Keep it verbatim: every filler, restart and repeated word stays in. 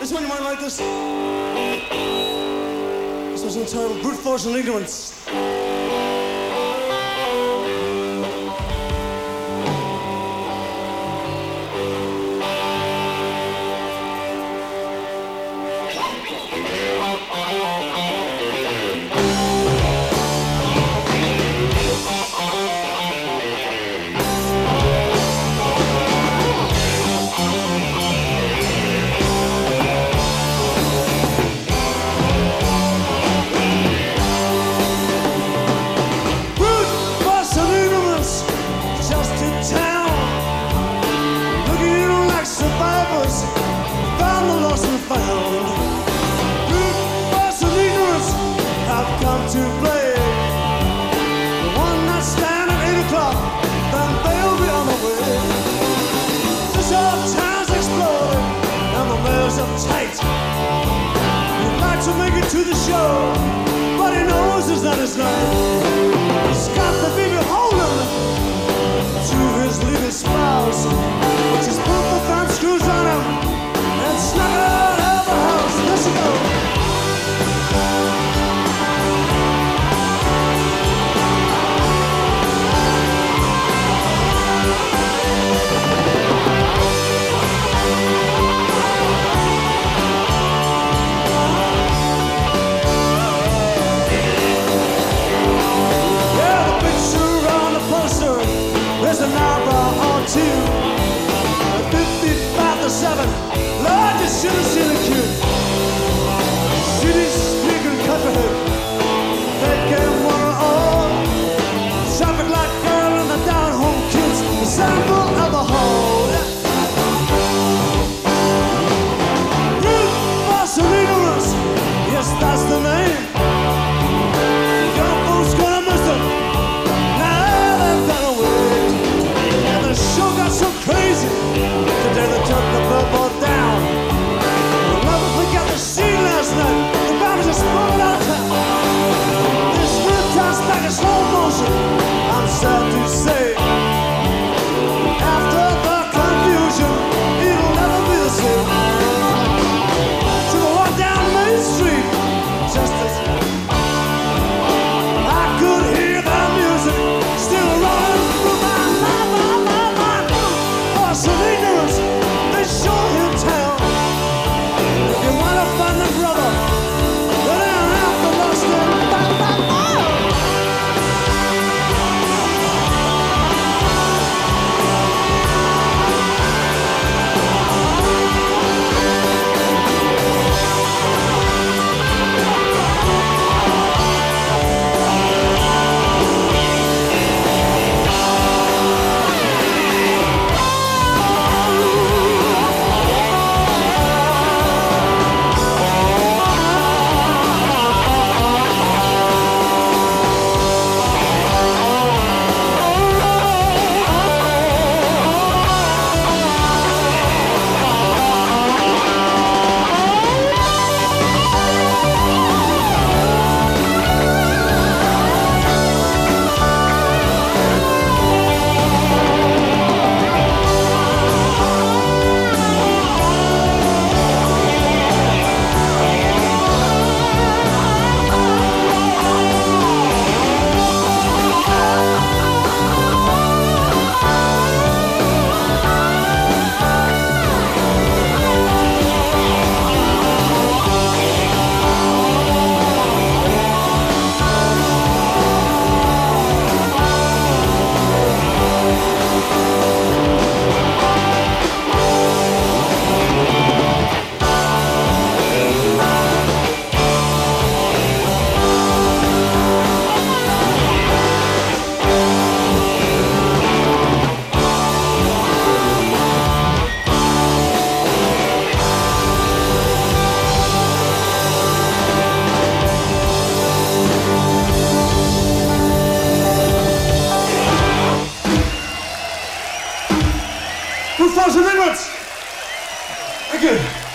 This one you might like this. This was entitled Brute Force and Ignorance. To the show, but he knows it's not his life. He's got the baby holding to his little spouse, which is put the front screws on him and snuck out of the house. Let's go. There's an hour or two, fifty-five to seven. Lord, you should have seen a cue. City's sneaking copperhead, they can't want all. Traffic light girl and the down-home kids, the sample of the whole. Brute Force and Ignorance, yes, that's the name. Young folks gonna miss it. Now they've got away. The show got so crazy, today they took the billboard down. I'll never forget the scene last night. The band was just rolling out of town. This real time's back in slow motion, I'm sad to say. After the confusion, it'll never be the same. So I walk down Main Street, just as I could hear the music still running through my mind. Some ignorance, they sure him town. If you wanna find the brother, go down out the lost and bye bye bye. Brute Force and Ignorance. Thank you.